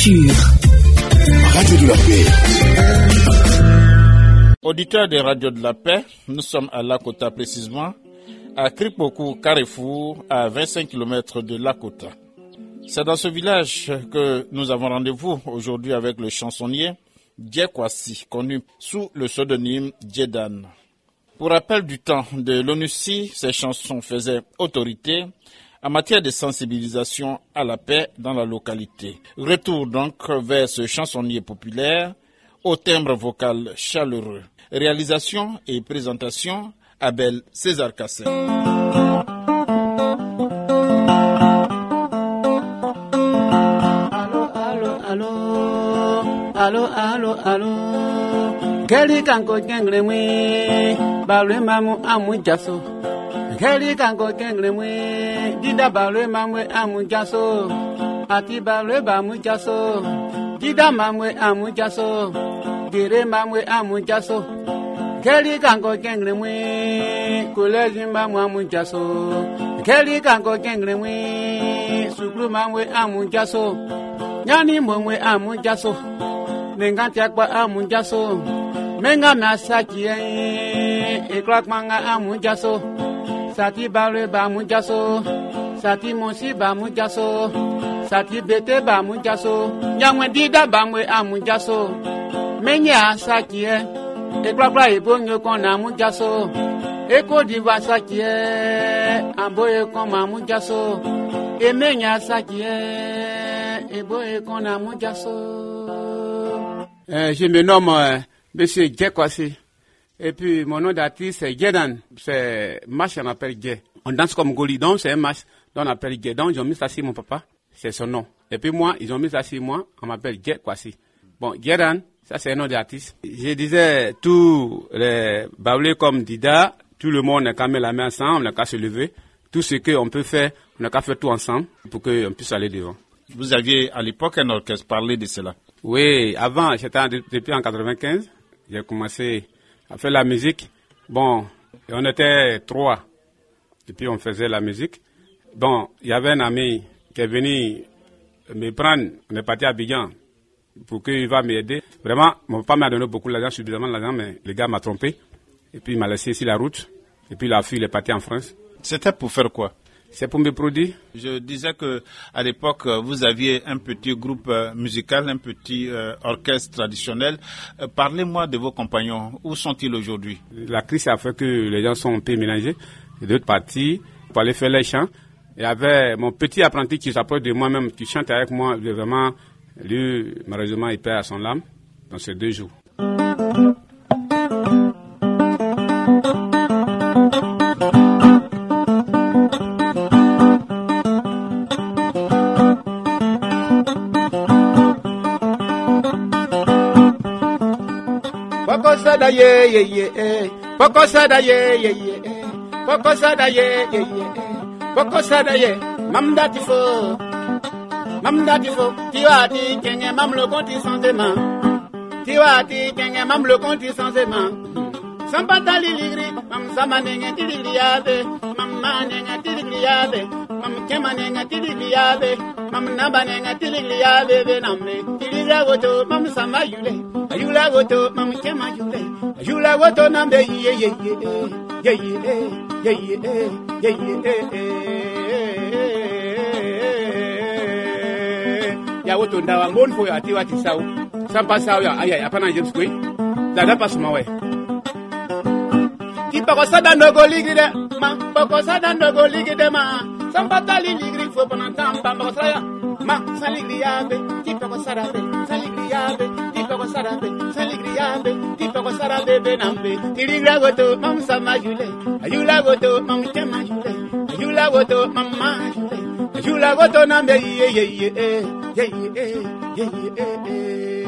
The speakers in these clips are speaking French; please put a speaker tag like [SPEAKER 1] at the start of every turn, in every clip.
[SPEAKER 1] culture.
[SPEAKER 2] Radio de la paix.
[SPEAKER 3] Auditeurs des radios de la paix, nous sommes à Lakota précisément, à Kripoku Carrefour, à 25 km de Lakota. C'est dans ce village que nous avons rendez-vous aujourd'hui avec le chansonnier Dje Kwasi, connu sous le pseudonyme Djedan. Pour rappel du temps de l'ONUCI, ces chansons faisaient autorité en matière de sensibilisation à la paix dans la localité. Retour donc vers ce chansonnier populaire au timbre vocal chaleureux. Réalisation et présentation, Abel César Cassel.
[SPEAKER 4] Allo, allo, allo. Keli kanko kengle mwe, balwe mamu amu jaso. Keli kanko kengle mwe, dida balwe mamwe amu jaso. Ati balwe bamu jaso. Dida mamwe amu jaso. Dire mamwe amu jaso. Keli kanko kengle mwe, kuleji mamu amu jaso. Keli kanko kengle mwe, sukru mamwe amu jaso. Nyani momwe amu jaso. Nenga tiakwa amu jaso. Menga masaki ekrak manga amu jaso. Sati balwe ba mu jaso. Sati monsi ba mu jaso. Sati bete ba mu jaso. Nyangwe dida ba mwe amu jaso. Menya saki ekrakra ebonyo kon amu jaso. Eko diva saki amboye kon amu jaso. Emenya saki eboye kon amu jaso. Je me nomme Monsieur Dje Kwasi. Et puis mon nom d'artiste c'est Djedan. C'est match on appelle Dje. On danse comme Golidon, c'est un match dont on appelle Dje. Donc ils ont mis ça sur mon papa, c'est son nom. Et puis moi, ils ont mis ça sur moi, on m'appelle Dje Kwasi. Bon, Djedan, ça c'est un nom d'artiste. Je disais tous les baoulés comme Dida, tout le monde n'a qu'à mettre la main ensemble, on n'a qu'à se lever. Tout ce qu'on peut faire, on n'a qu'à faire tout ensemble pour qu'on puisse aller devant.
[SPEAKER 3] Vous aviez à l'époque un orchestre, parlez de cela.
[SPEAKER 4] Oui, avant, depuis en 95, j'ai commencé à faire la musique. Bon, on était 3, et puis on faisait la musique. Bon, il y avait un ami qui est venu me prendre, on est parti à Abidjan pour qu'il va m'aider. Vraiment, mon papa m'a donné beaucoup d'argent, suffisamment d'argent, mais le gars m'a trompé. Et puis il m'a laissé sur la route, et puis la fille est partie en France.
[SPEAKER 3] C'était pour faire quoi?
[SPEAKER 4] C'est pour me produire.
[SPEAKER 3] Je disais que à l'époque, vous aviez un petit groupe musical, un petit orchestre traditionnel. Parlez-moi de vos compagnons. Où sont-ils aujourd'hui?
[SPEAKER 4] La crise a fait que les gens sont un peu mélangés. D'autres partis pour aller faire les chants. Il y avait mon petit apprenti qui s'approche de moi-même, qui chante avec moi. Vraiment, lui, malheureusement, il perd à son âme dans ces 2 jours. Pokosada ye ye ye, pokosada ye ye ye, pokosada ye ye ye, pokosada ye, mamdati fo, tiwati kenge mamlo konti sans aimant, tiwati kenge mamlo konti sans aimant. Sampata liligri, mam samanenge tiligliade, mam manenge tiligliade, mam kemanenge tiligliade, mam nabanenge tiligliade benamne, tiligra goto, mam samayule. Ayula goto, mam kema yule. Ayula goto nambe ye ye ye ye ye ye ye. Ya goto ndawa ngon fo ya tiwati saw. Sampa saw ya aya apana James Koi. Dada pasuma we. Poko sada ndogo ligide ma, poko sada ndogo ligide ma. Sambata ligri fo bonantam bamba saya. Ma saligriabe, poko sada be, saligriabe, poko sada be, saligriabe, poko sada be benambe. Tiligra goto mam sama jule, ayula goto mam kema jule, ayula goto mamma jule, ayula goto nambe ye ye ye ye ye ye.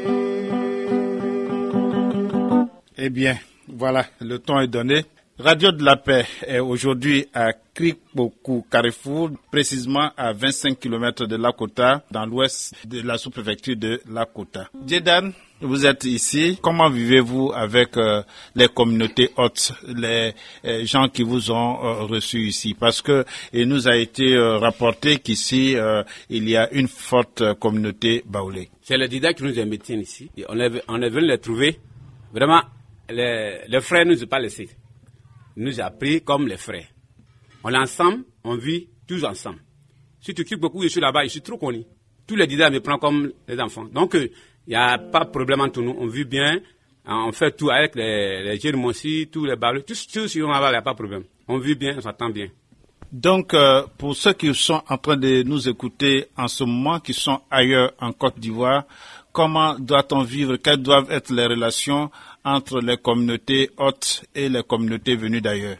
[SPEAKER 3] Eh bien, voilà, le temps est donné. Radio de la Paix est aujourd'hui à Kripoku Carrefour, précisément à 25 km de Lakota, dans l'ouest de la sous-préfecture de Lakota. Djedan, Vous êtes ici. Comment vivez-vous avec les communautés hôtes, les gens qui vous ont reçus ici? Parce que il nous a été rapporté qu'ici, il y a une forte communauté baoulé.
[SPEAKER 4] C'est le Dida qui nous a mis ici. Et on est venu les trouver. Vraiment, les frères ne nous ont pas laissés. Ils nous ont pris comme les frères. On est ensemble, on vit tous ensemble. Si tu quittes beaucoup, je suis là-bas, je suis trop connu. Tous les Dida me prennent comme les enfants. Donc, il n'y a pas de problème entre nous. On vit bien, on fait tout avec les jeunes aussi, tous les balles. Tous si on va, il n'y a pas de problème. On vit bien, on s'entend bien.
[SPEAKER 3] Donc, pour ceux qui sont en train de nous écouter en ce moment, qui sont ailleurs en Côte d'Ivoire, comment doit-on vivre? Quelles doivent être les relations entre les communautés hôtes et les communautés venues d'ailleurs?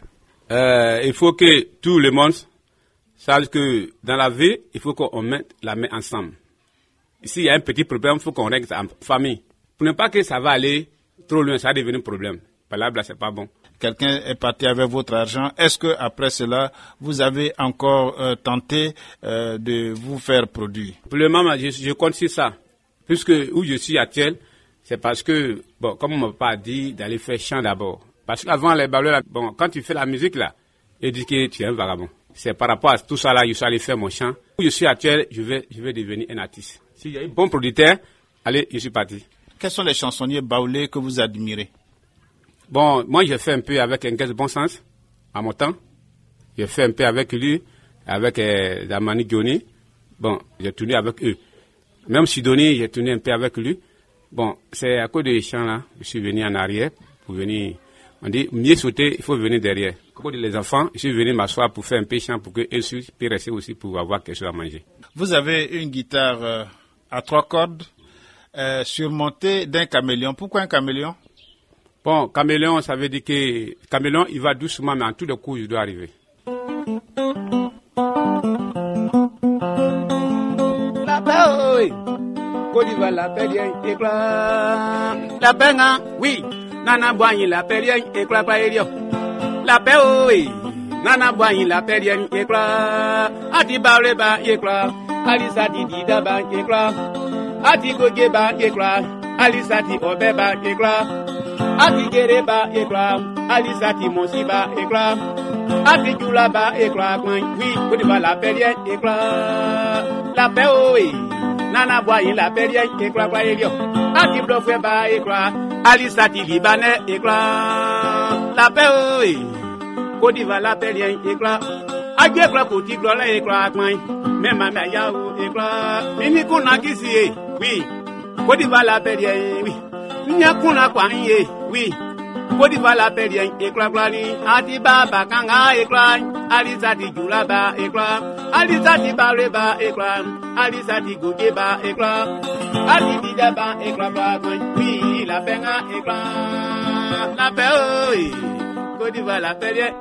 [SPEAKER 4] Il faut que tout le monde sache que dans la vie, il faut qu'on mette la main ensemble. S'il y a un petit problème, il faut qu'on règle ça en famille. Pour ne pas que ça va aller trop loin, ça va devenir un problème. Par là, c'est pas bon.
[SPEAKER 3] Quelqu'un est parti avec votre argent. Est-ce que après cela, vous avez encore tenté de vous faire produire?
[SPEAKER 4] Pour le moment, je compte sur ça. Puisque où je suis actuel, c'est parce que, bon, comme on m'a pas dit d'aller faire chant d'abord. Parce qu'avant les ballons, bon, quand tu fais la musique là, il dit que tu es un vagabond. C'est par rapport à tout ça là, je suis allé faire mon chant. Où je suis actuel, je vais devenir un artiste. S'il y a un bon producteur, allez, je suis parti.
[SPEAKER 3] Quels sont les chansonniers baoulés que vous admirez?
[SPEAKER 4] Bon, moi j'ai fait un peu avec un gars de bon sens, à mon temps. J'ai fait un peu avec lui, avec Damani Dioni. Bon, j'ai tourné avec eux. Même Sidoni, j'ai tourné un peu avec lui. Bon, c'est à cause des chants là, je suis venu en arrière pour venir. On dit, mieux sauter, il faut venir derrière. Comme les enfants, je suis venu m'asseoir pour faire un peu chant pour qu'eux puissent rester aussi pour avoir quelque chose à manger.
[SPEAKER 3] Vous avez une guitare à 3 cordes surmontée d'un caméléon. Pourquoi un caméléon?
[SPEAKER 4] Bon, caméléon, ça veut dire que caméléon, il va doucement, mais en tous les coups, il doit arriver. La paix, oui. Côte d'Ivoire, la paix, éclat. La paix, oui. Nana Boigny, la paix, éclat, pas élio. La paix, oui. Nana Boigny, la paix, éclat. Ati Bareba, éclat. Alisati Didaba, éclat. Ati Gogeba, éclat. Alisati Obeba, éclat. Ati Gereba, éclat. Alisati Monsiba, éclat. Ati Djoulaba, éclat. Oui, Côte d'Ivoire, la paix, éclat. La paix, oui. Nana Boigny, la paix, éclat, pas élio. Ati Blofeba, éclat. Alisati Libanais, éclat. La paix, oui. Côte d'Ivoire, la paix, éclat. Adi éclat, Côte d'Ivoire, éclat, même ma mère, yaou, éclat. Mini Kuna Kisi, oui. Côte d'Ivoire, la paix, oui. Nya Kuna Kwanye, oui. Côte d'Ivoire, la paix, éclat, Ati Baba Kanga, éclat. Alisati Djoulaba, éclat. Alisati Bareba, éclat. Alisati Gogeba, éclat. Ati Didaba, éclat, oui. La paix, éclat. La paix, oui. Côte d'Ivoire, la paix,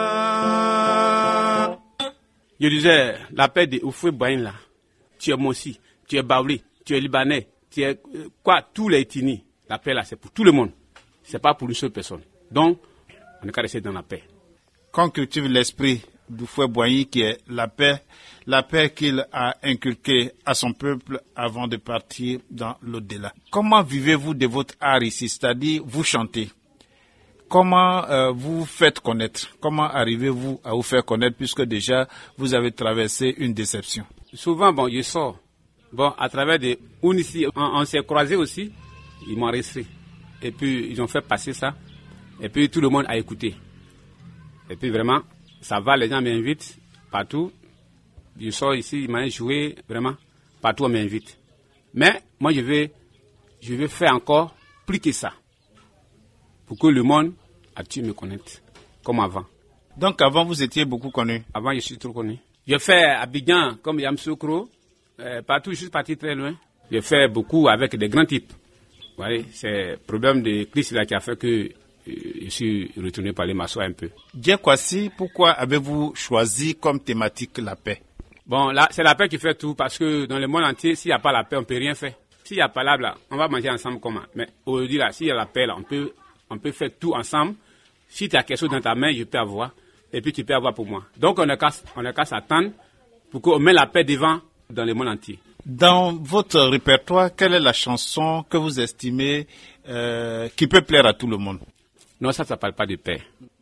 [SPEAKER 4] éclat. Je disais, la paix de Oufoué-Boigny là, tu es Mossi, tu es Baoulé, tu es Libanais, tu es quoi, tous les ethnies. La paix là, c'est pour tout le monde. C'est pas pour une seule personne. Donc, on est qu'à rester dans la paix.
[SPEAKER 3] Qu'on cultive l'esprit d'Oufoué-Boigny qui est la paix qu'il a inculquée à son peuple avant de partir dans l'au-delà. Comment vivez-vous de votre art ici, c'est-à-dire vous chantez? Comment vous faites connaître? Comment arrivez-vous à vous faire connaître puisque déjà vous avez traversé une déception?
[SPEAKER 4] Souvent, bon, je sors. Bon, à travers des... ici, on s'est croisés aussi. Ils m'ont resté. Et puis, ils ont fait passer ça. Et puis, tout le monde a écouté. Et puis, vraiment, ça va, les gens m'invitent partout. Je sors ici, ils m'ont joué, vraiment, partout on m'invite. Mais, moi, je vais faire encore plus que ça. Pour que le monde me connaisse, comme avant.
[SPEAKER 3] Donc avant, vous étiez beaucoup connu?
[SPEAKER 4] Avant, je suis trop connu. Je fais Abidjan, comme Yamsoukro, partout, je suis parti très loin. Je fais beaucoup avec des grands types. Vous voyez, c'est le problème de crise là qui a fait que je suis retourné parler m'asseoir un peu.
[SPEAKER 3] Dieu Kwasi, pourquoi avez-vous choisi comme thématique la paix?
[SPEAKER 4] Bon, là, c'est la paix qui fait tout, parce que dans le monde entier, s'il n'y a pas la paix, on ne peut rien faire. S'il n'y a pas là, on va manger ensemble comment? Mais aujourd'hui, là, s'il y a la paix, là, on peut faire tout ensemble. Si tu as quelque chose dans ta main, je peux avoir. Et puis tu peux avoir pour moi. Donc on n'a qu'à s'attendre pour qu'on mette la paix devant dans le monde entier.
[SPEAKER 3] Dans votre répertoire, quelle est la chanson que vous estimez qui peut plaire à tout le monde?
[SPEAKER 4] Non, ça parle pas de paix.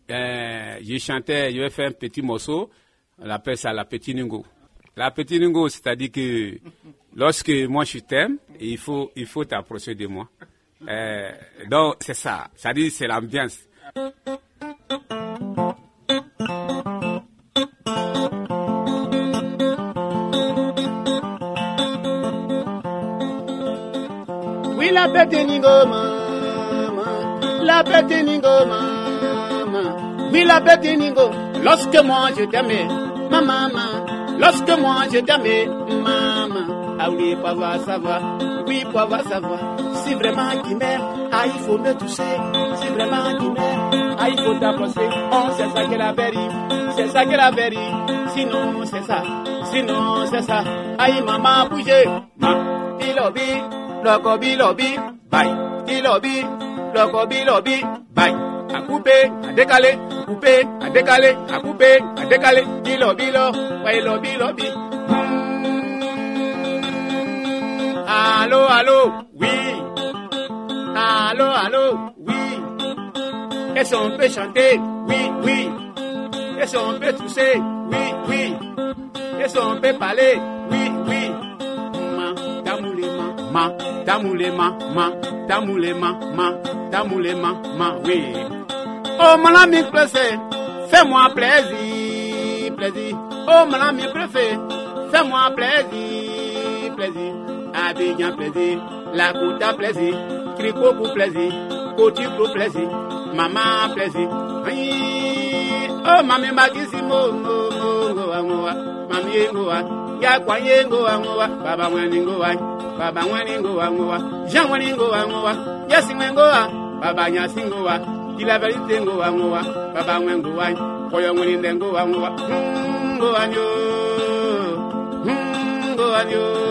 [SPEAKER 4] Je vais faire un petit morceau, on appelle ça la Petite Ningo. La Petite Ningo, c'est-à-dire que lorsque moi je t'aime, il faut t'approcher de moi. Donc c'est ça, c'est-à-dire c'est l'ambiance.
[SPEAKER 1] Oui, la Petite Ningo, maman, la Petite Ningo, maman. Oui, la Petite Ningo, lorsque moi je t'aimais, maman, lorsque moi je t'aimais, maman. Ah oui, papa, ça va, oui, papa, ça va. Si vraiment tu m'aimes, ah, il faut me toucher. Si vraiment tu m'aimes, ah, il faut t'approcher. Oh, c'est ça que la vérité, c'est ça que la vérité. Sinon, c'est ça, sinon, c'est ça. Aïe, maman, bougez, ma, ilobi, lokobi, lobi, bye. Ilobi, lokobi, lobi, bye. À couper, à décaler, couper, à décaler, à couper, à décaler. Ilobi, lo, ouais, lobi, lobi. Allô, allô, oui. Allô, allô, oui. Est-ce qu'on peut chanter? Oui, oui. Est-ce qu'on peut tousser? Oui, oui. Est-ce qu'on peut parler? Oui, oui. Ma, tamoulema, tamoulema, tamoulema, oui. Oh, mon ami préféré, fais-moi plaisir, plaisir. Oh, mon ami préféré, fais-moi plaisir, plaisir. Abidjan plaisir, la Kouta plaisir, Kriko pour plaisir, Koti pour plaisir, maman plaisir. Oh mami magisi mo mami ngoa, ya kwanye ngoa, baba mwani ngoa, Jean mwani ngoa, yasi ngoa, baba nyasi ngoa, kila verite ngoa, baba ngoa, koyo mwani ngoa, ngoa nyo.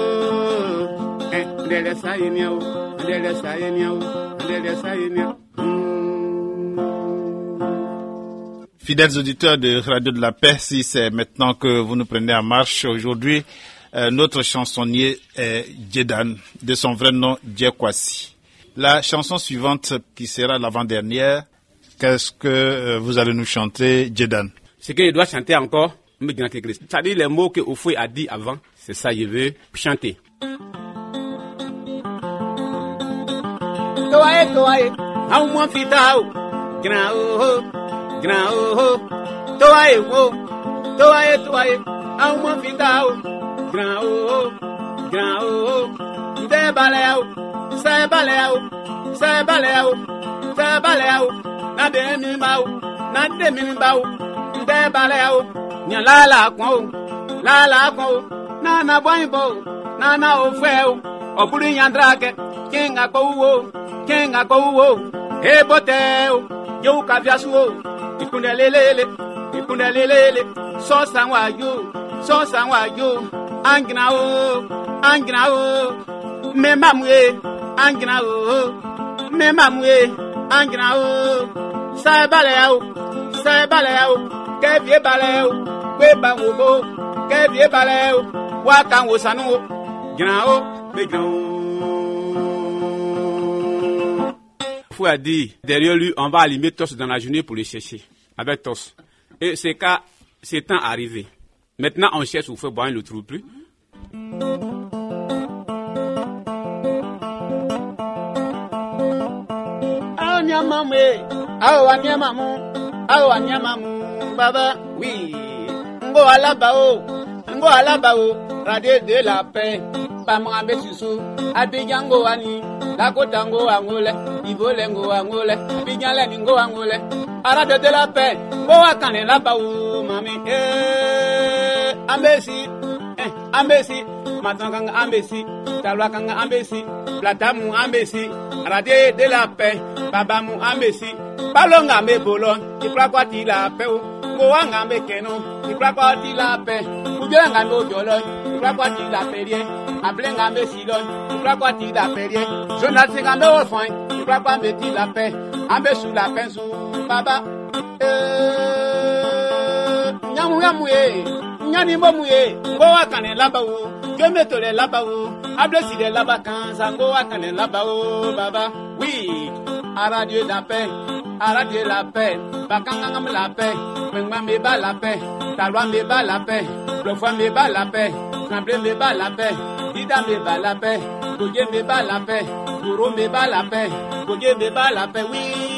[SPEAKER 3] Fidèles auditeurs de Radio de la Paix, si c'est maintenant que vous nous prenez en marche aujourd'hui, notre chansonnier est Djedan, de son vrai nom Djekwasi. La chanson suivante, qui sera l'avant-dernière, qu'est-ce que vous allez nous chanter, Djedan?
[SPEAKER 4] Ce que je dois chanter encore, c'est-à-dire les mots que Ofoui a dit avant, c'est ça que je veux chanter.
[SPEAKER 1] Toae, au moins fitao, grand oh, toae, au moins fitao, grand oh, de baleo, se baleo, na de minimao, de baleo, nya la kwa, na boimbo, na ofeo, opuri yandrake, kenga ko e boteo yo kaviasuo ikundelele so sanwayo anginao memamwe anginao sa baleo ke vie baleo we bangogo ke vie baleo wa kanwo sanu ginao begrao.
[SPEAKER 4] Fou a dit, derrière lui, on va allumer Tos dans la journée pour le chercher, avec Tos. Et c'est quand c'est temps arrivé. Maintenant, on cherche où faire boire, on ne le trouve plus.
[SPEAKER 1] Baba, oui. Ngo alabao, radio de la paix. Pamambe susu, Abidjan goani, la Kota ngoangole, Ivolengo angole, Abidjan leningo angole, Arade de la paix, Boa kane la baou, mami, ambesi, Matanganga ambesi, Talwakanga ambesi, Platamu ambesi, Arade de la paix, Babamu ambesi, Palonga me bolon, Iplakwati la paix, Goanga me keno, Iplakwati la paix, Ubianga no biolon, Iplakwati la paix. Ablenga me silon, Iplakwati la paix. Jonathan Gambe au foin, Iplakwati me dit la paix. Ambe sous la paix sous Baba. Nyamu, Nyani momuye, go wakane labao, Gemetole labao, Ablesi de labakan, Zango wakane labao, Baba. Oui, à radio la paix, à radio la paix, Bakangam la paix, Mengma me ba la paix, Talwa me ba la paix, Lofwa me ba la paix, Kamble me ba la paix, Dida me ba la paix, Goye me ba la paix, Gouro me ba la paix, Goye me ba la paix, oui.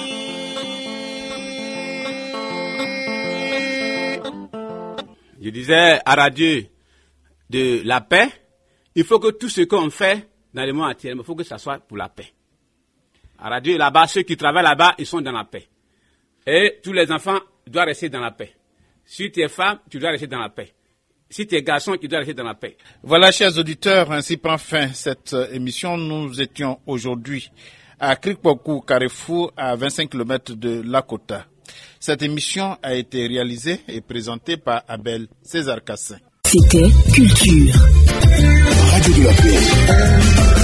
[SPEAKER 4] Je disais à radio de la paix, il faut que tout ce qu'on fait dans le monde entier, il faut que ça soit pour la paix. À radio là-bas, ceux qui travaillent là-bas, ils sont dans la paix. Et tous les enfants doivent rester dans la paix. Si tu es femme, tu dois rester dans la paix. Si tu es garçon, tu dois rester dans la paix.
[SPEAKER 3] Voilà, chers auditeurs, ainsi prend fin cette émission. Nous étions aujourd'hui à Krikpokou, Carrefour, à 25 km de Lakota. Cette émission a été réalisée et présentée par Abel César Cassin.
[SPEAKER 2] C'était Culture. Radio de la paix.